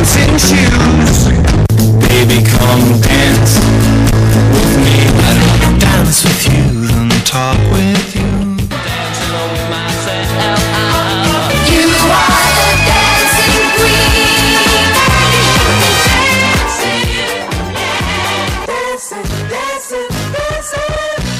dancing shoes. Baby, come dance with me. I'd rather dance with you than talk with you. Dancing on myself. You are the dancing queen. Dancing, dancing, dancing.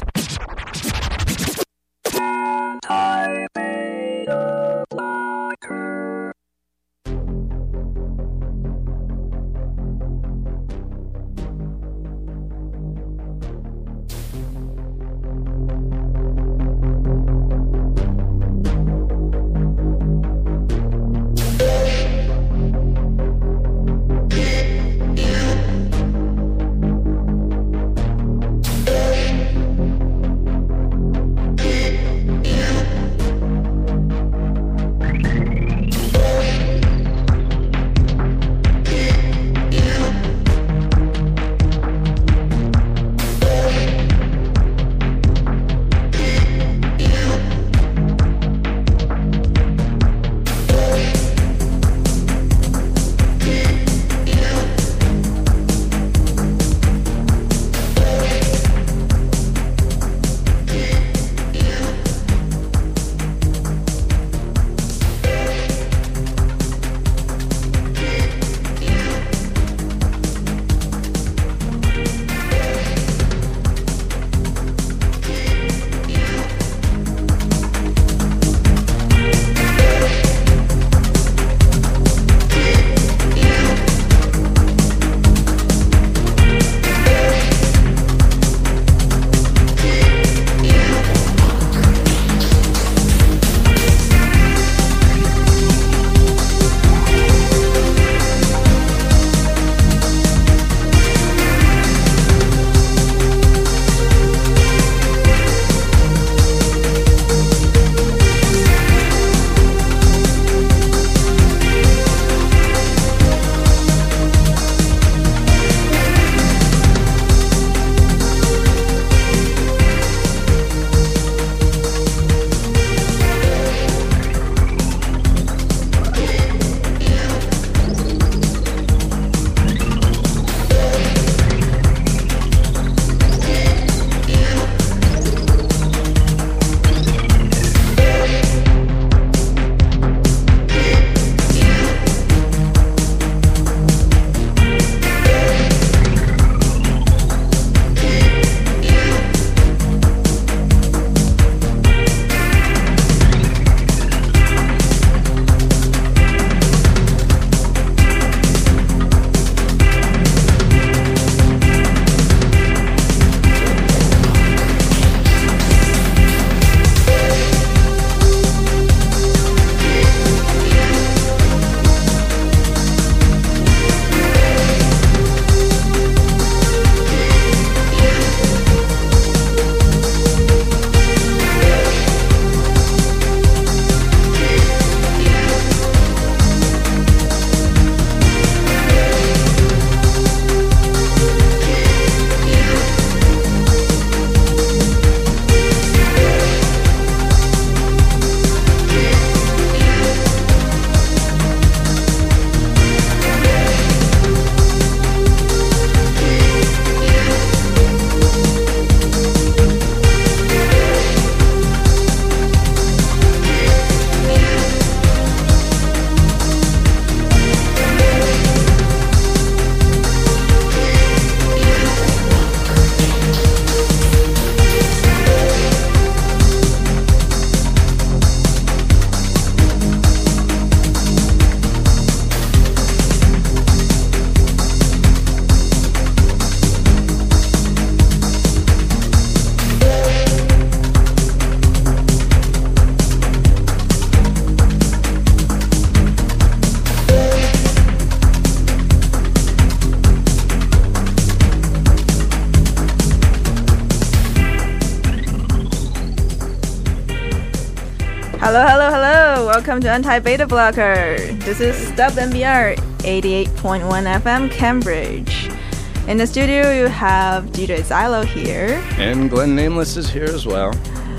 Hello, hello, hello! Welcome to Anti-Beta Blocker. This is Stub NBR 88.1 FM Cambridge. In the studio, you have DJ Xylo here. And Glenn Nameless is here as well.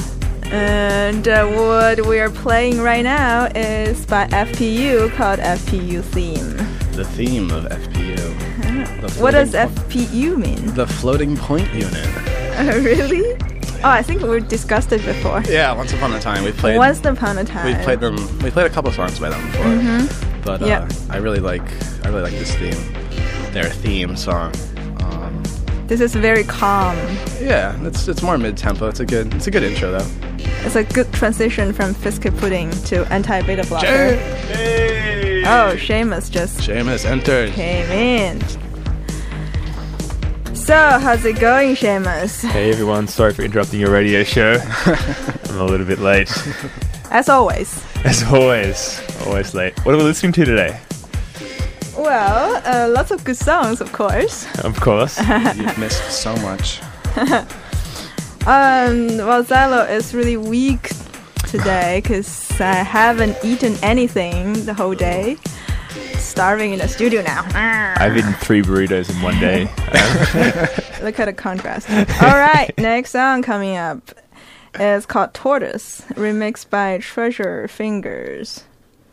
And what we are playing right now is by FPU called FPU Theme. the theme of FPU. What does FPU mean? The floating point unit. Really? Oh, I think we discussed it before. Yeah, once upon a time we played. Once upon a time. We played them. We played a couple songs by them before. But Yeah. I really like this theme. Their theme song. This is very calm. Yeah, it's more mid tempo. It's a good intro though. It's a good transition from Biscuit Pudding to Anti-Beta Blocker. Hey! Oh, Seamus just Seamus entered. came in. So, how's it going, Seamus? Hey everyone, sorry for interrupting your radio show. I'm a little bit late. As always. As always late. What are we listening to today? Well, lots of good songs, of course. Of course. You've missed so much. Well, Zylo is really weak today because I haven't eaten anything the whole day. Starving in the studio now. I've eaten 3 burritos in one day. Look at the contrast. All right, next song coming up is called Tortoise, remixed by Treasure Fingers.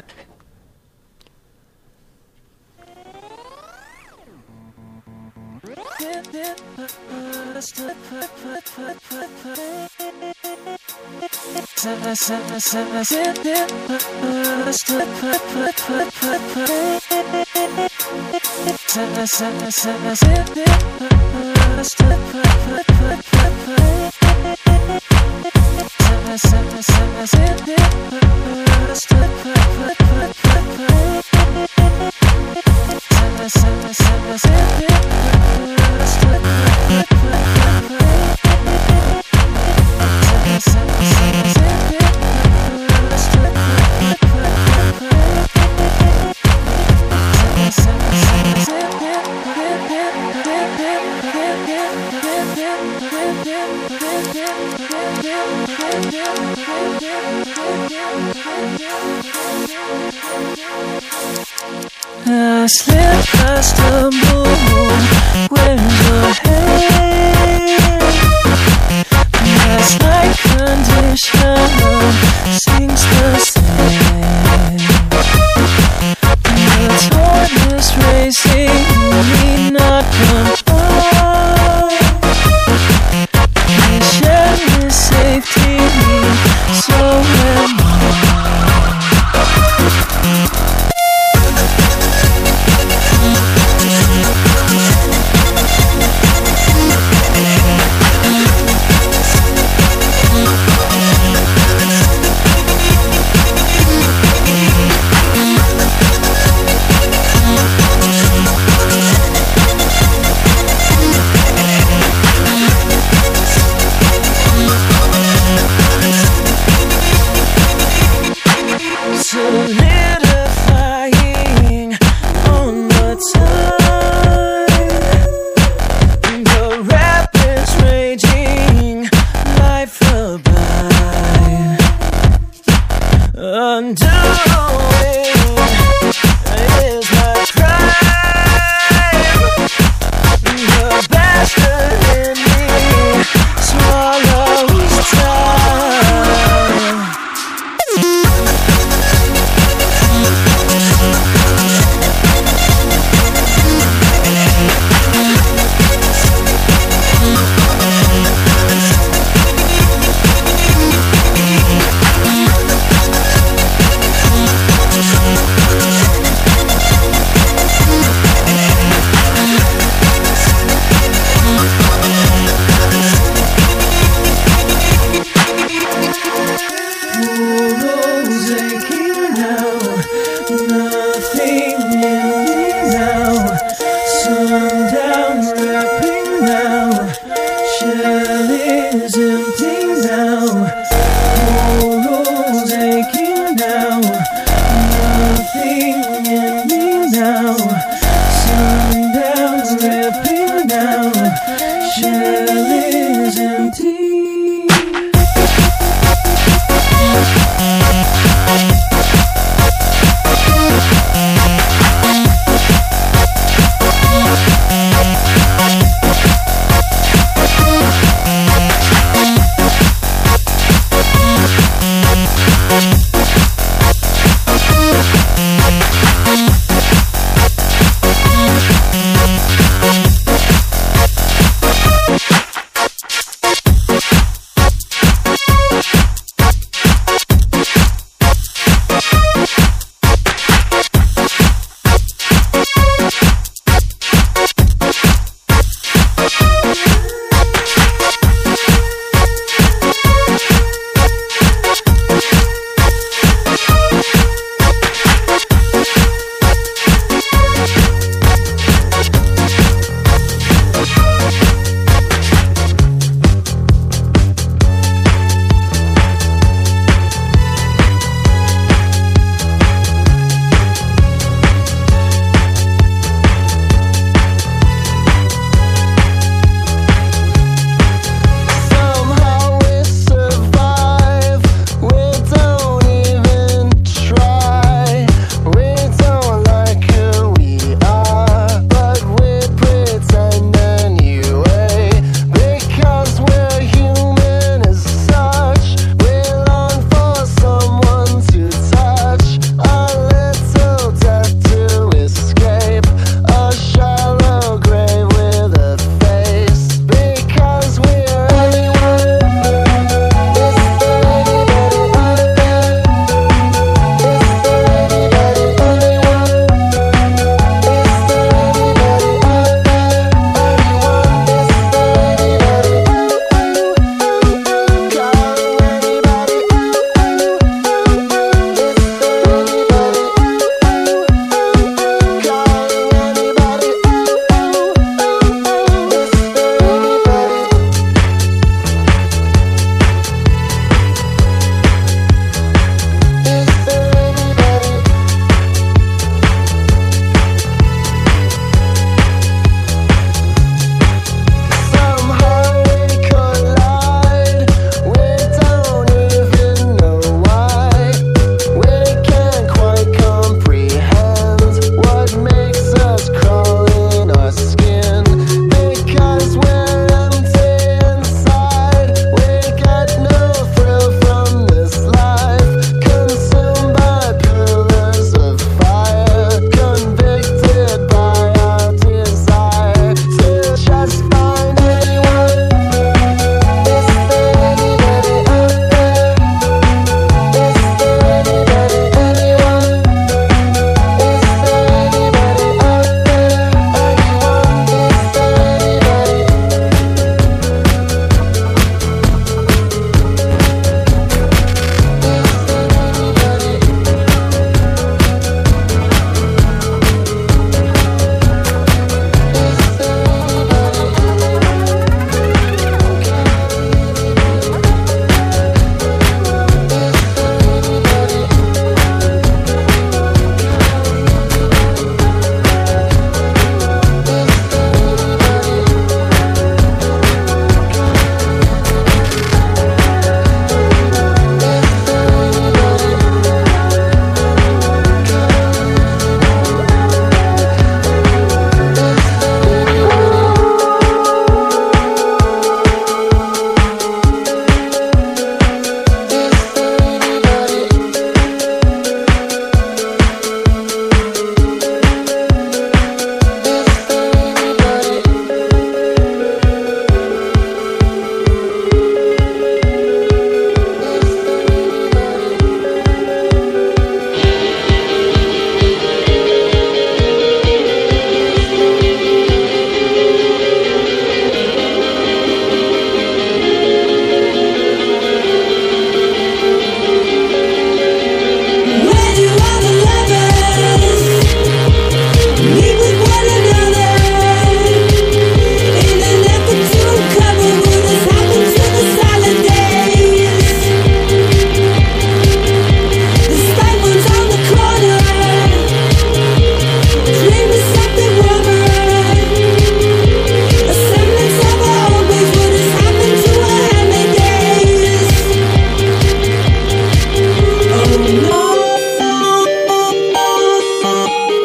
I slip, I stumble, where's your head? Last night condition sinks the sand. The tortoise racing need not comply. Mission is safety, so am I. Solidifying on the time, the rapids raging, life abide. Undoing is my crime. The bastard in me swallows time.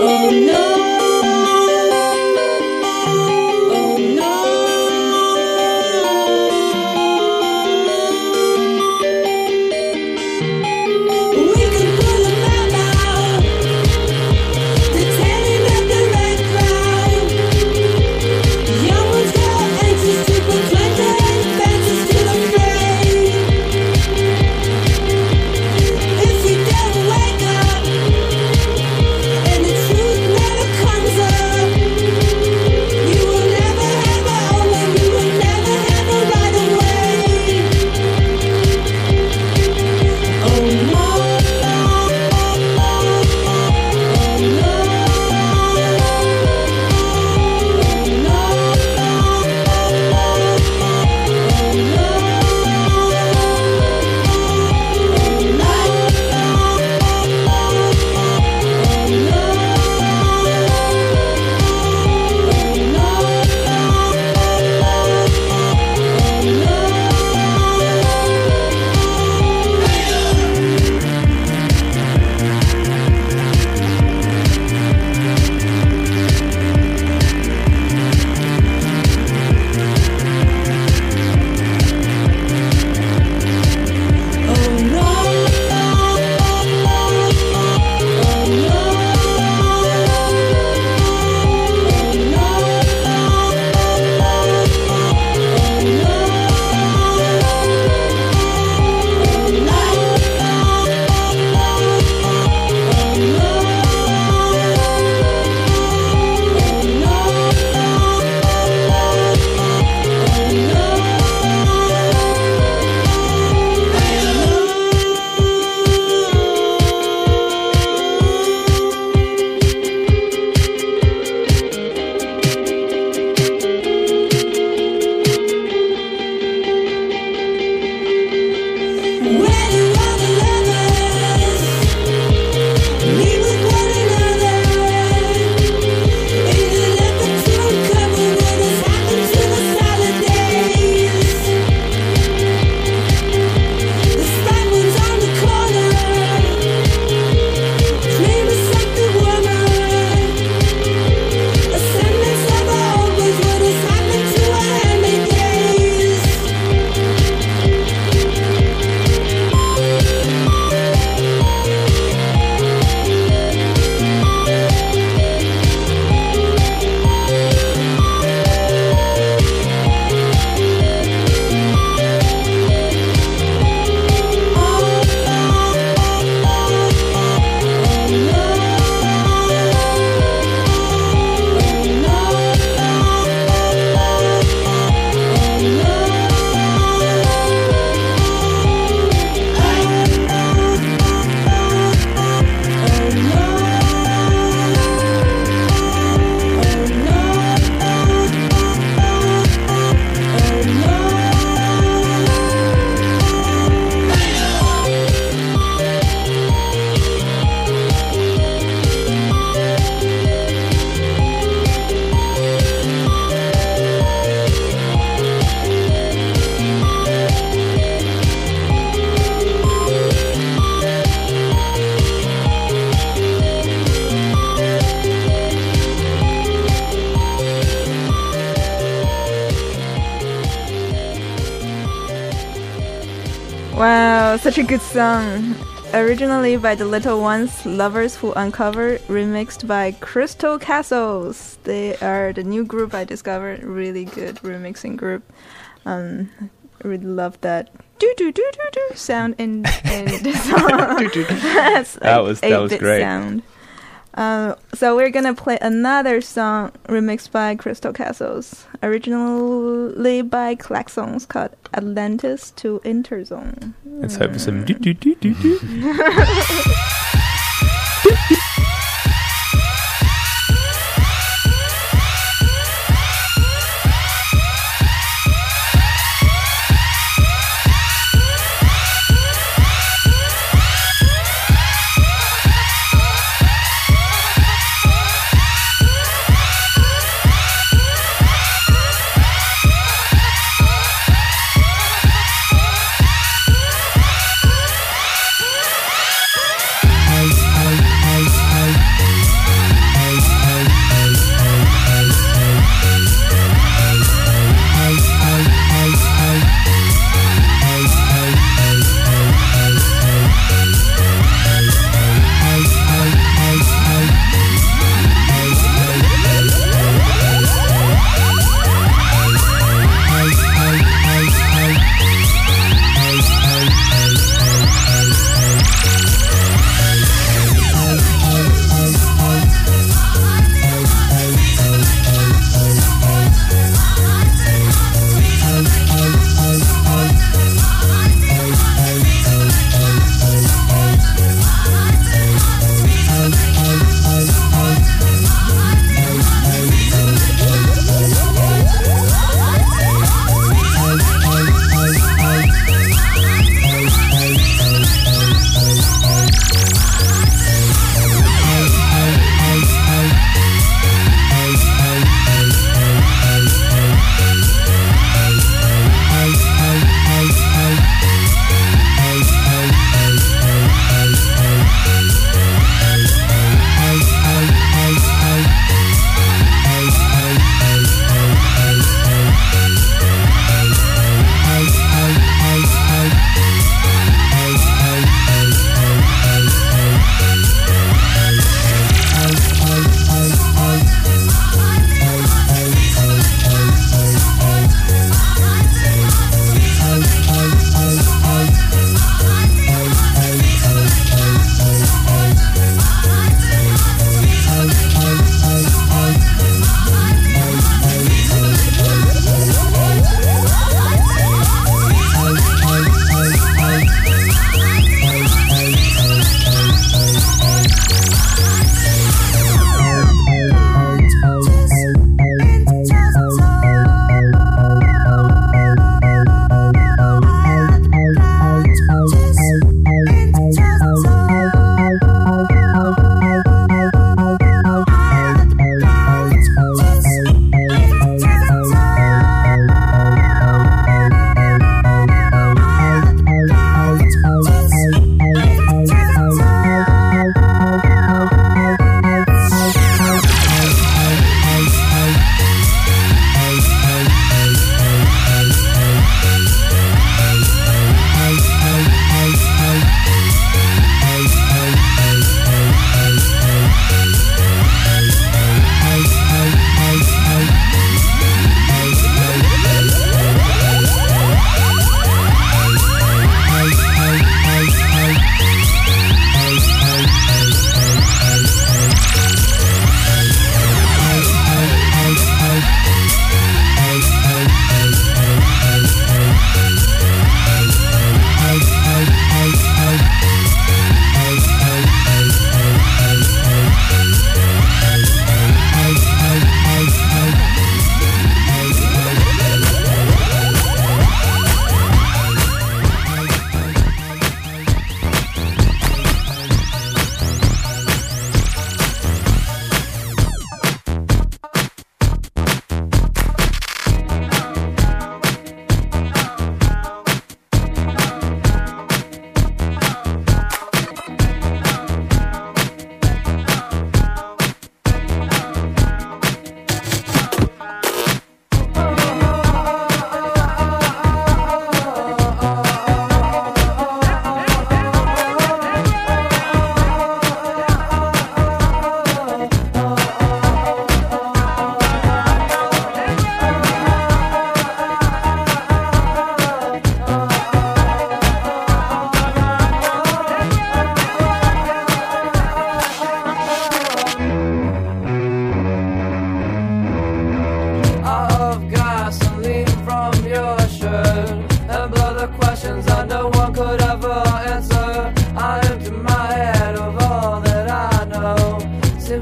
Wow, such a good song. Originally by the Little Ones, Lovers Who Uncover, remixed by Crystal Castles. They are the new group I discovered, really good remixing group. Really love that do do do do do sound in the song. That's like That was 8-bit great. sound. So we're gonna play another song remixed by Crystal Castles, originally by Klaxons, called Atlantis to Interzone. Let's hope for some do do do do do.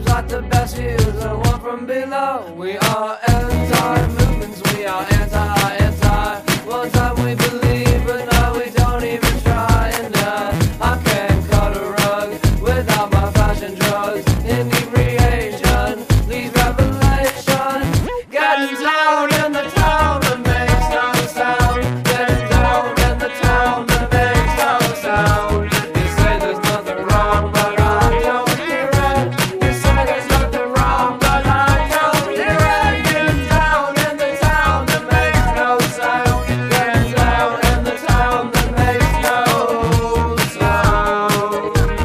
seems like the best views are one from below. We are anti-movements, we are anti. One time we believe, but now we don't even try. And I can't cut a rug without my fashion drugs. Inebriation leads revelation. Getting down in the town that makes no sound. Getting down in the town that makes no sound. You say there's nothing wrong, but I don't hear it. You say there's nothing wrong, but I don't hear it. Getting down in the town that makes no sound. Getting down in the town that makes no sound.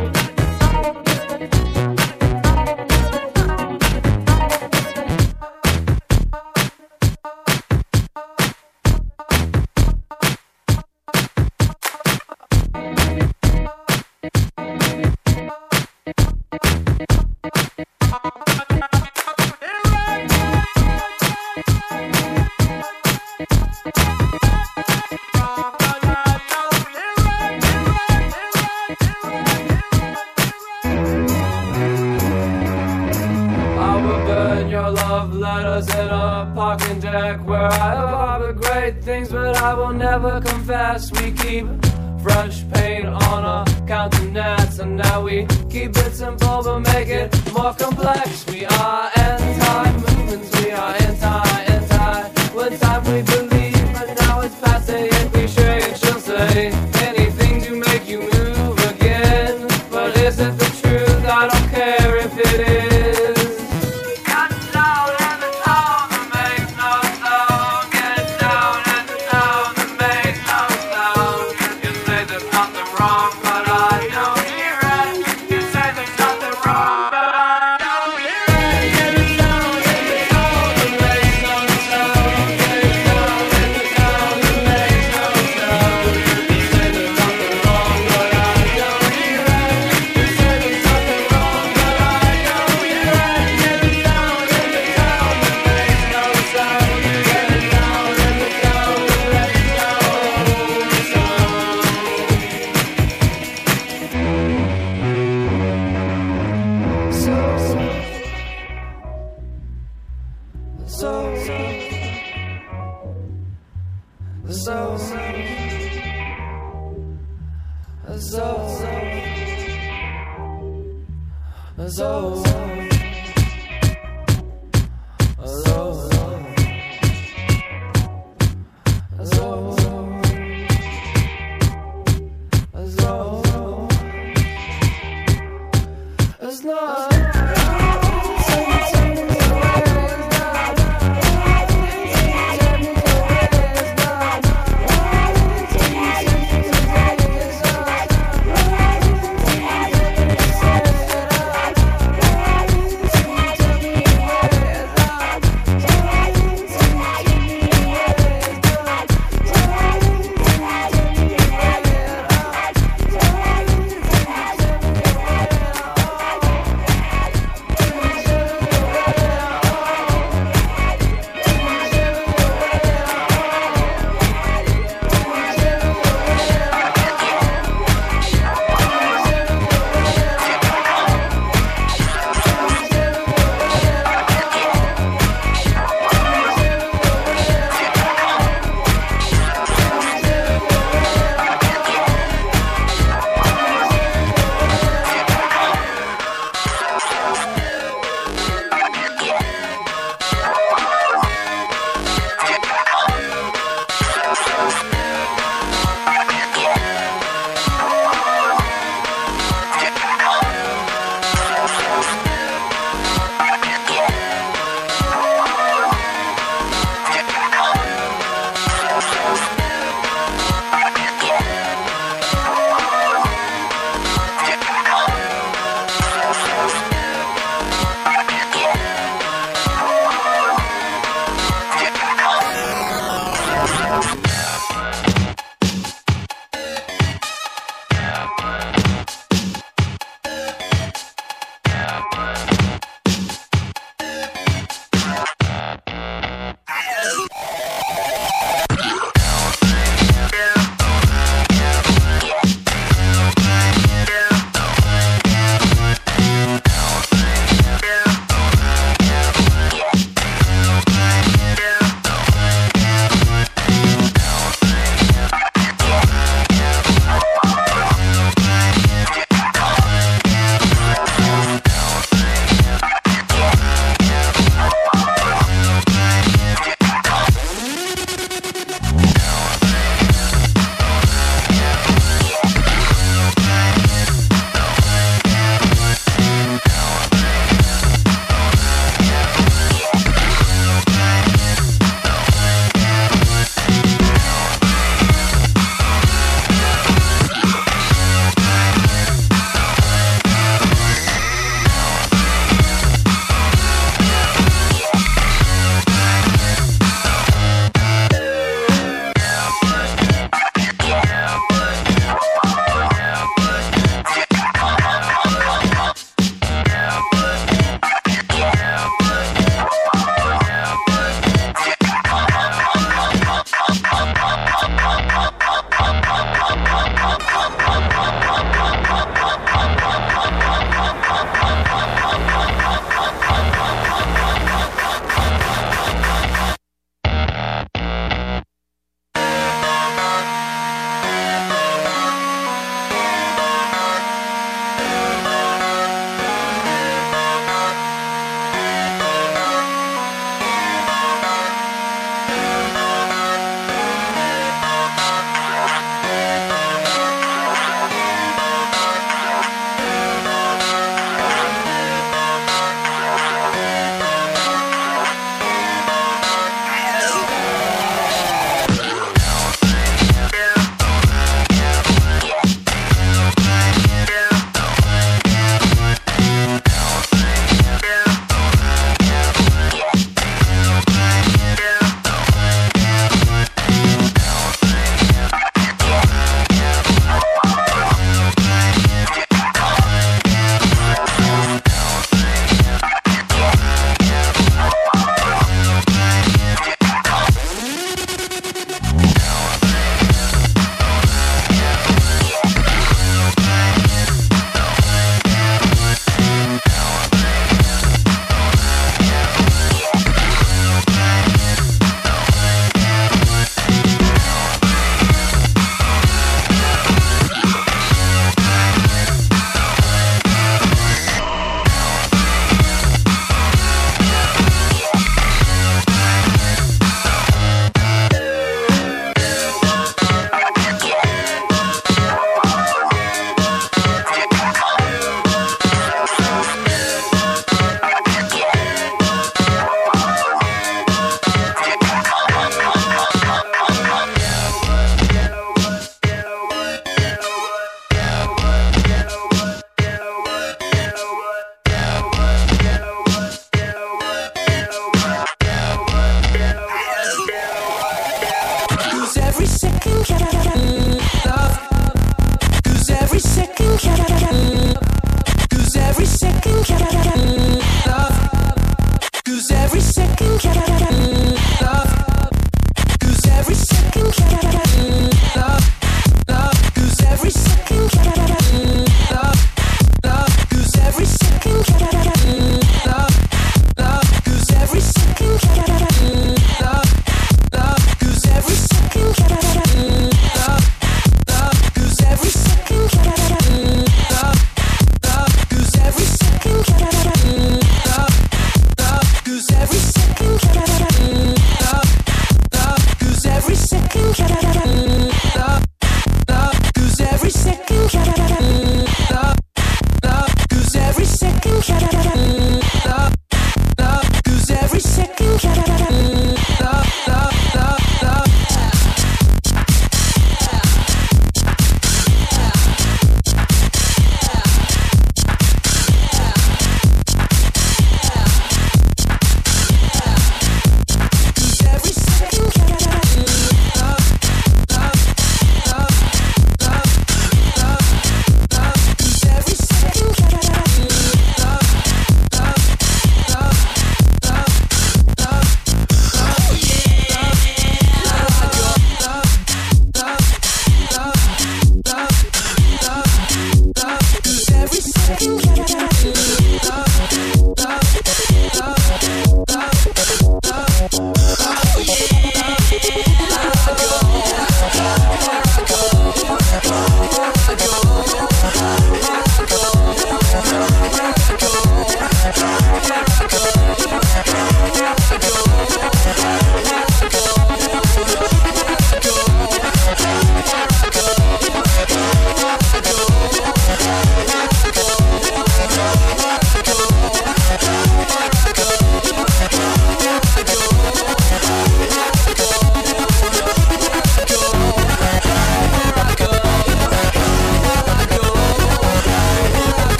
I will burn your love letters in a parking deck where I have harbored great things, but I will never confess. We keep fresh paint on our countenance, and now we keep it simple but make it more complex. We are anti-movements, we are anti. One time we believe, but now it's passé and cliche. And she'll say anything to make you move again, but is it the truth? I don't care if it is. Get down in the town that makes no sound. Get down in the town that makes no sound. You say there's nothing wrong, but I don't hear it. You say there's nothing wrong, but I don't hear it. Get down in the town that makes no sound. Get down in the town that makes no sound. You say there's nothing wrong, but I don't hear it. You say there's nothing wrong, but I don't hear it. Get down in the town that makes no sound. Get down in the town that makes no It's not.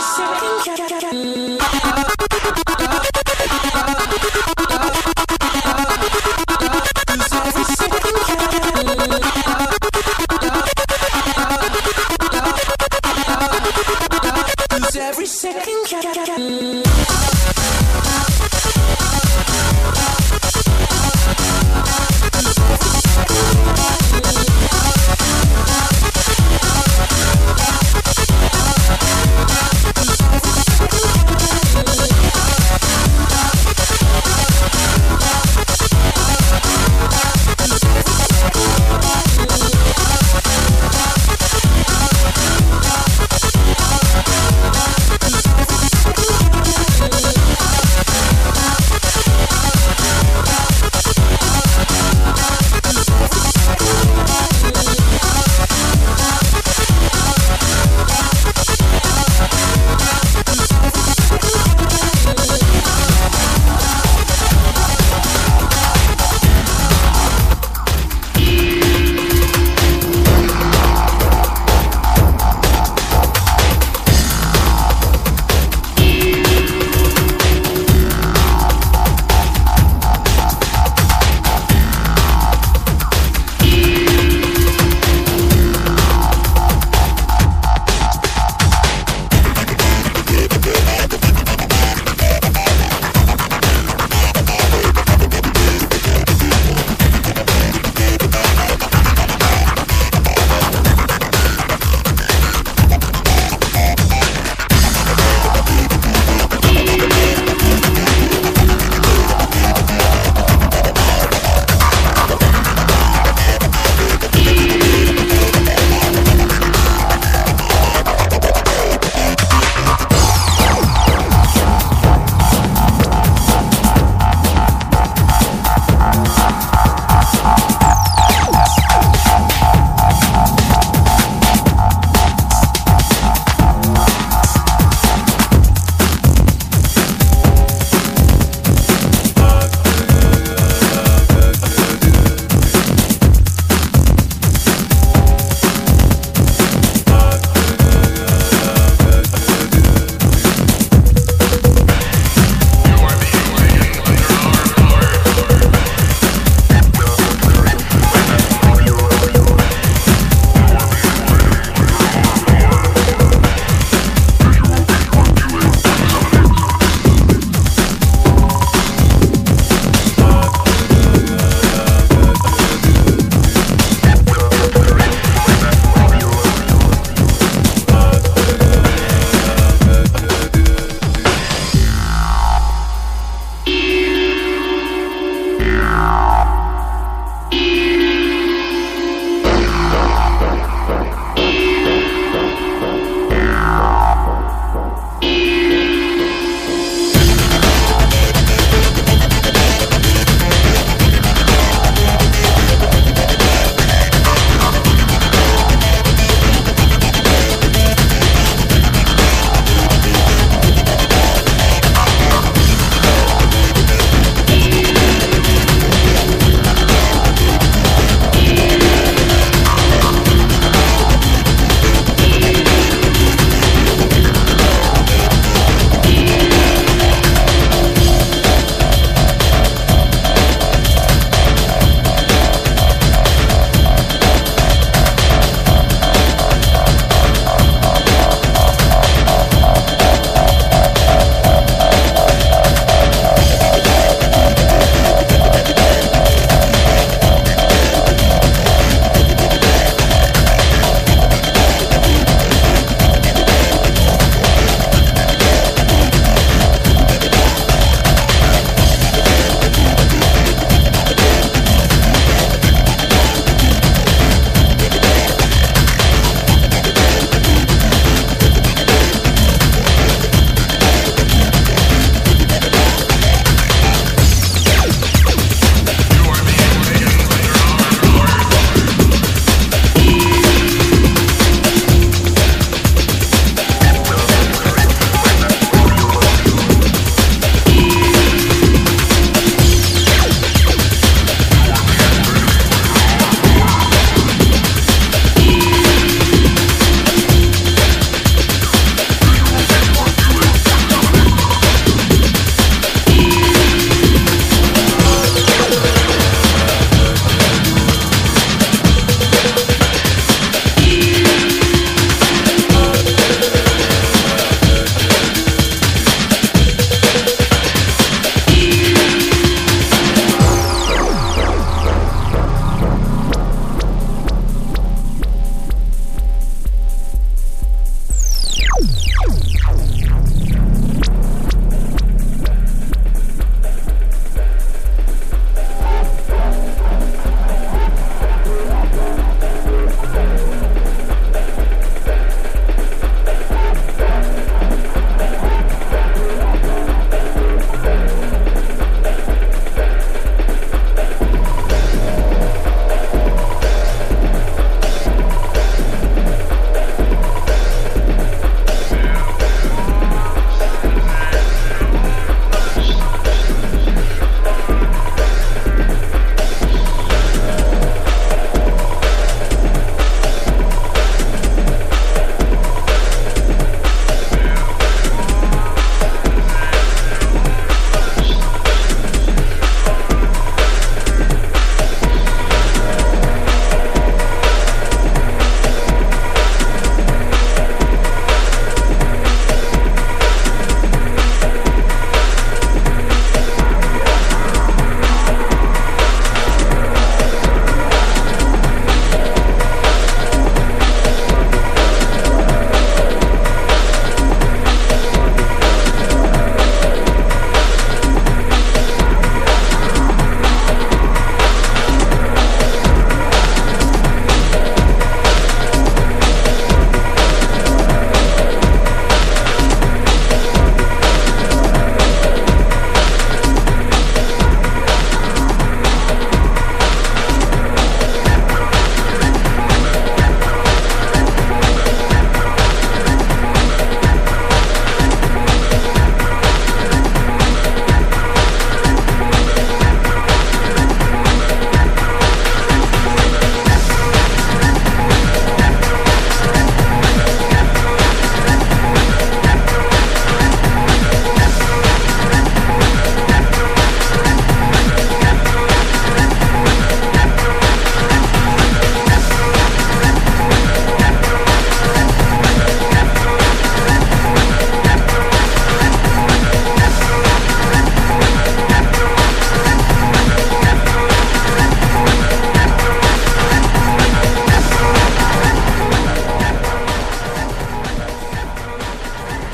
Every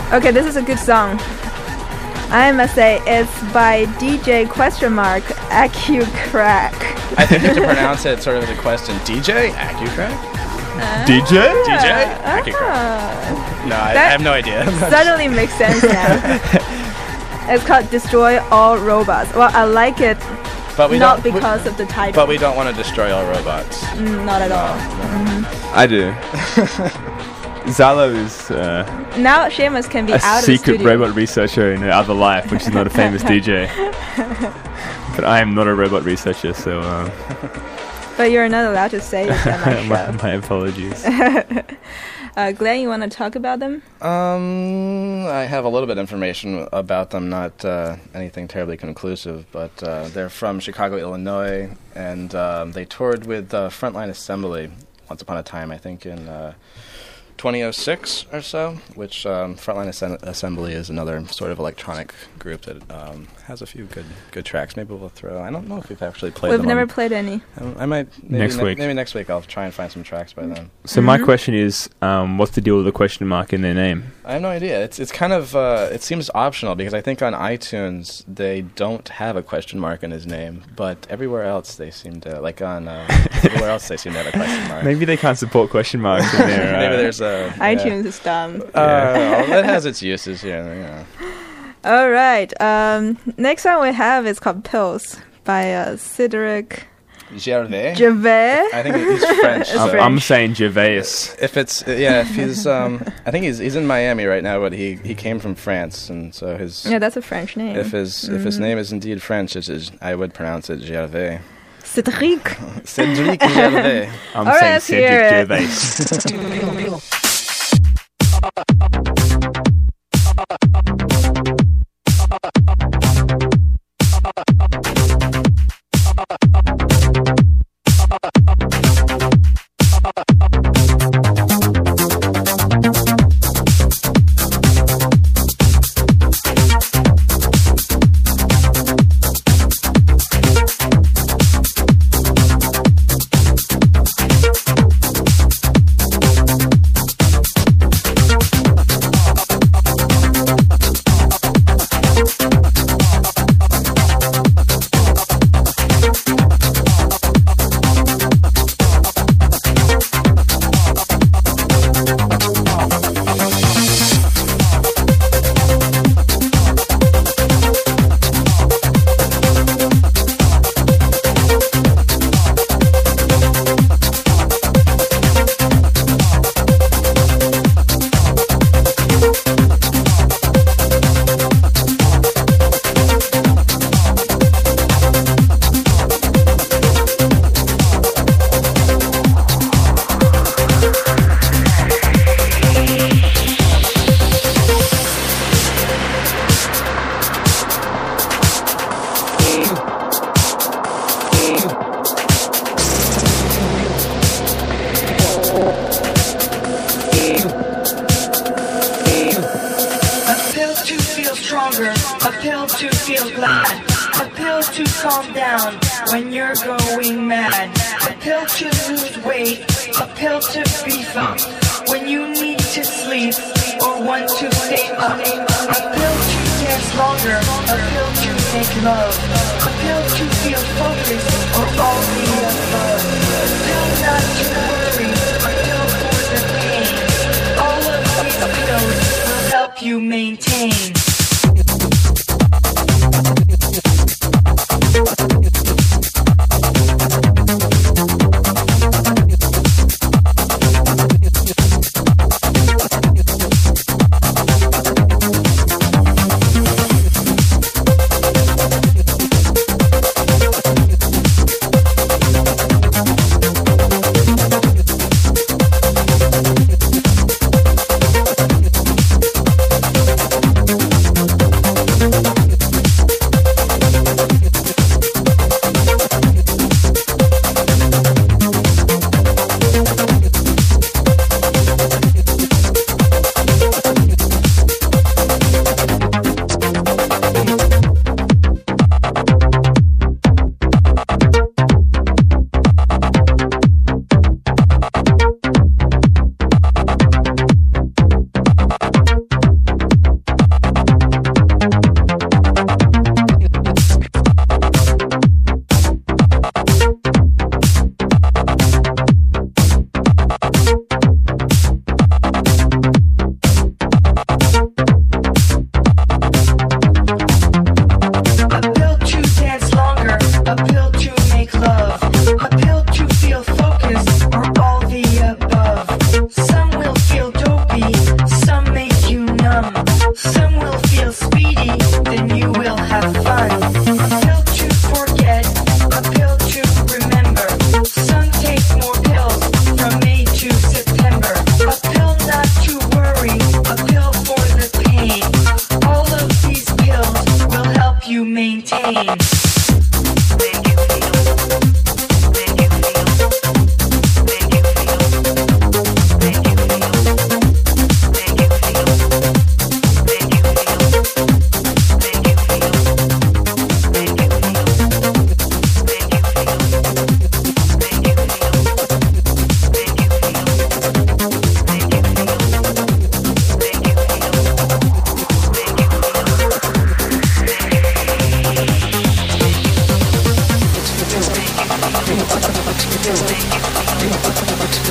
Okay, this is a good song. I must say it's by DJ AccuCrack. I think you have to pronounce it sort of as a question. DJ? AccuCrack? DJ? DJ? AccuCrack. No, I have no idea. Suddenly makes sense now. It's called Destroy All Robots. Well, I like it But we not don't, because of the title. But we don't want to destroy all robots. Not at all. I do. Zalo is Now Seamus can be a out of the secret studio. robot researcher in another life, which is not a famous DJ. But I am not a robot researcher, so But you're not allowed to say it on my show. my apologies. Glenn, you want to talk about them? I have a little bit of information about them, not anything terribly conclusive, but they're from Chicago, Illinois, and they toured with Frontline Assembly once upon a time, I think in 2006 or so, which Frontline Assembly is another sort of electronic group that has a few good tracks. Maybe we'll throw. I don't know if we've actually played them. We've never on- played any. I might maybe Next week. Maybe next week I'll try and find some tracks by then. So my question is, what's the deal with the question mark in their name? I have no idea. It's kind of it seems optional because I think on iTunes they don't have a question mark in his name, but everywhere else they seem to everywhere else they seem to have a question mark. Maybe they can't support question marks in their. Maybe there's a iTunes is dumb. It has its uses, yeah. All right. Next song we have is called Pills by Cedric Gervais. Gervais. I think he's French. It's so French. I'm saying Gervais. if he's I think he's in Miami right now, but he came from France, and so his Yeah, that's a French name. if his name is indeed French, I would pronounce it Gervais. Cedric. Cédric Gervais. I'm All saying right, let's hear Cedric it. Gervais. stronger, a pill to feel glad, a pill to calm down when you're going mad, a pill to lose weight, a pill to beef up when you need to sleep or want to stay up, a pill to dance longer, a pill to make love, a pill to feel focused or all the above, a pill not to worry, a pill for the pain. All of these pills will help you maintain.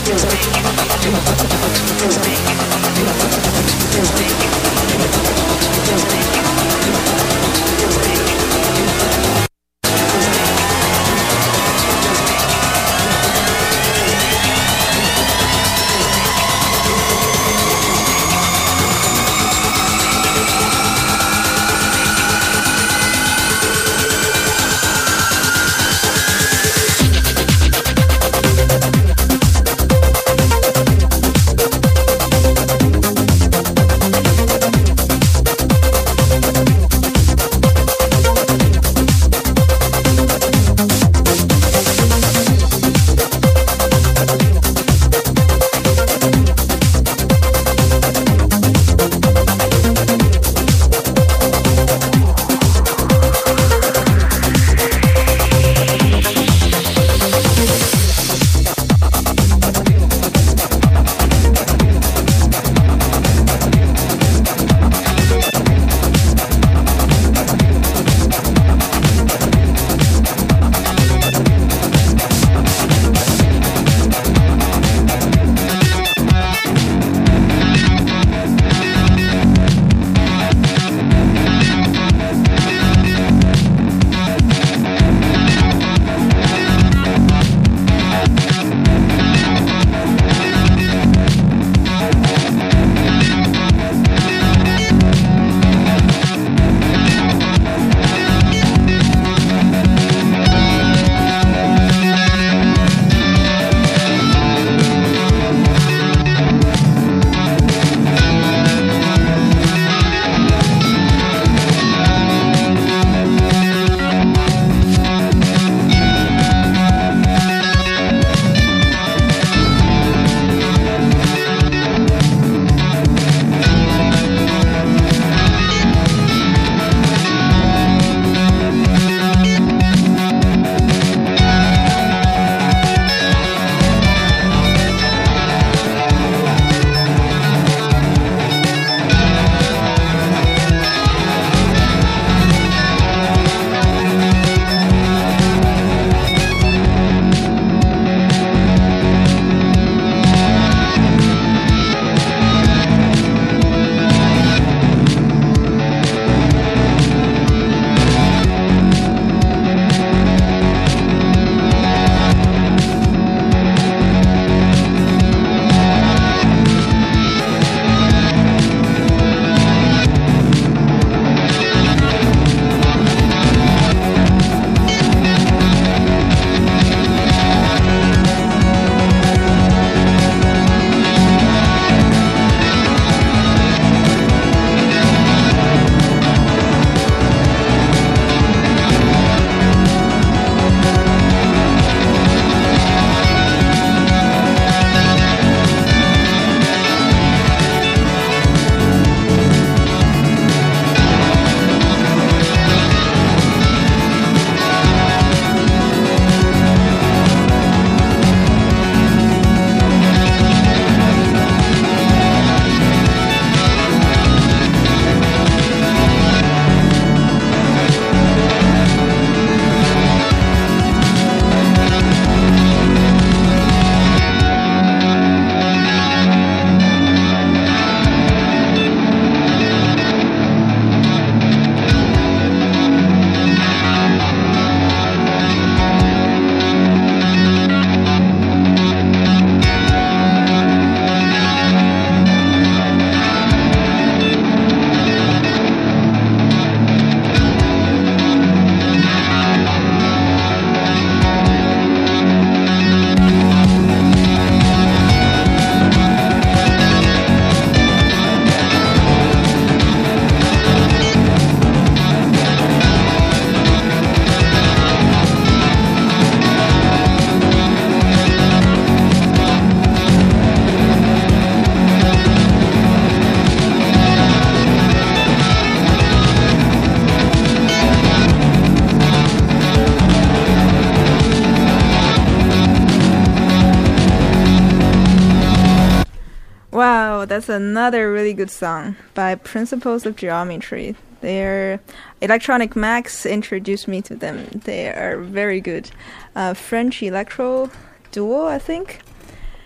Wow, that's another really good song by Principles of Geometry. Their Electronic Max introduced me to them. They are very good. French electro duo, I think.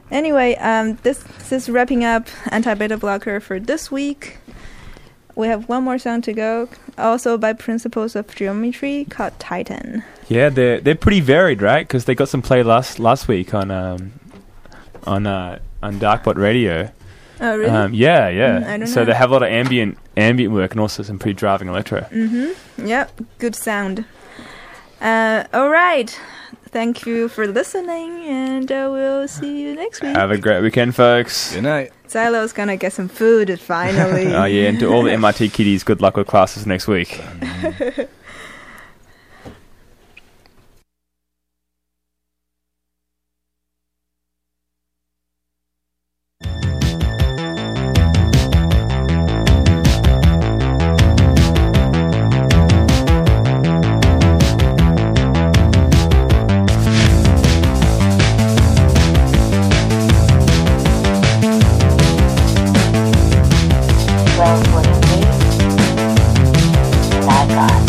Anyway, this is wrapping up Anti-Beta Blocker for this week. We have one more song to go, also by Principles of Geometry, called Titan. Yeah, they're pretty varied, right? Because they got some play last week on Darkbot Radio. Oh, really? Yeah. I don't so know. they have a lot of ambient work and also some pretty driving electro. Mm-hmm. Yep, good sound. All right. Thank you for listening, and we'll see you next week. Have a great weekend, folks. Good night. Xilo's gonna get some food finally. Oh yeah, and to all the MIT kiddies, good luck with classes next week. Well, what is it? I got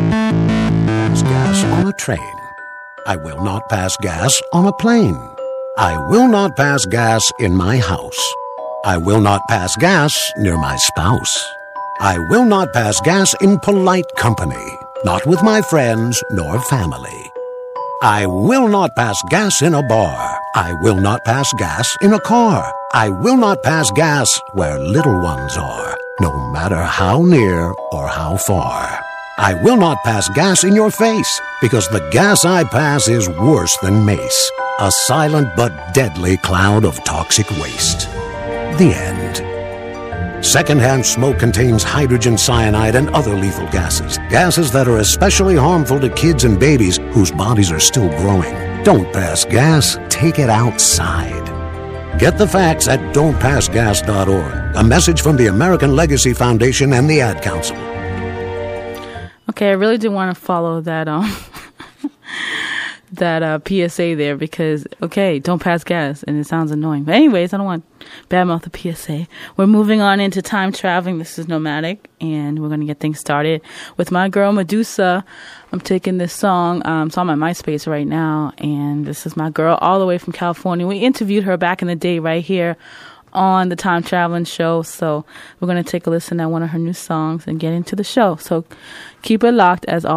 train. I will not pass gas on a plane. I will not pass gas in my house. I will not pass gas near my spouse. I will not pass gas in polite company, not with my friends nor family. I will not pass gas in a bar. I will not pass gas in a car. I will not pass gas where little ones are, no matter how near or how far. I will not pass gas in your face, because the gas I pass is worse than mace, a silent but deadly cloud of toxic waste. The end. Secondhand smoke contains hydrogen cyanide and other lethal gases. Gases that are especially harmful to kids and babies whose bodies are still growing. Don't pass gas, take it outside. Get the facts at don'tpassgas.org. A message from the American Legacy Foundation and the Ad Council. Okay, I really do want to follow that that PSA there because, okay, don't pass gas, and it sounds annoying. But anyways, I don't want to badmouth the PSA. We're moving on into time traveling. This is Nomadic, and we're going to get things started with my girl Medusa. I'm taking this song. It's on my MySpace right now, and this is my girl all the way from California. We interviewed her back in the day right here on the Time Traveling Show, so we're going to take a listen at one of her new songs and get into the show. So keep it locked as always.